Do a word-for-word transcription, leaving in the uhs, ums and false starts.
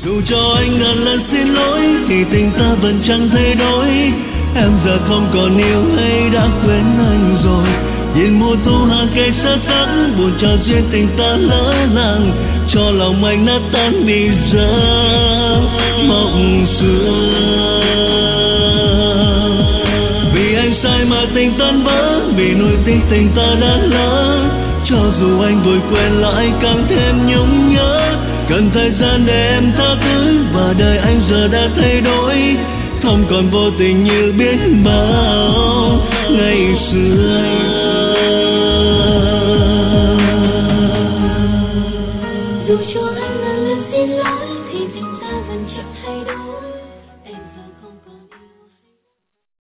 Dù cho anh ngàn lần xin lỗi thì tình ta vẫn chẳng thay đổi. Em giờ không còn yêu hay đã quên anh rồi. Nhìn mùa thu hàng cây xa tắn, buồn trò duyên tình ta lỡ làng, cho lòng anh nát tan đi giờ mộng xưa. Vì anh sai mà tình tan vỡ, vì nỗi tình tình ta đã lỡ. Cho dù anh vội quên lại càng thêm nhung nhớ. Cần thời gian để em tha thứ, và đời anh giờ đã thay đổi, không còn vô tình như biết bao ngày xưa.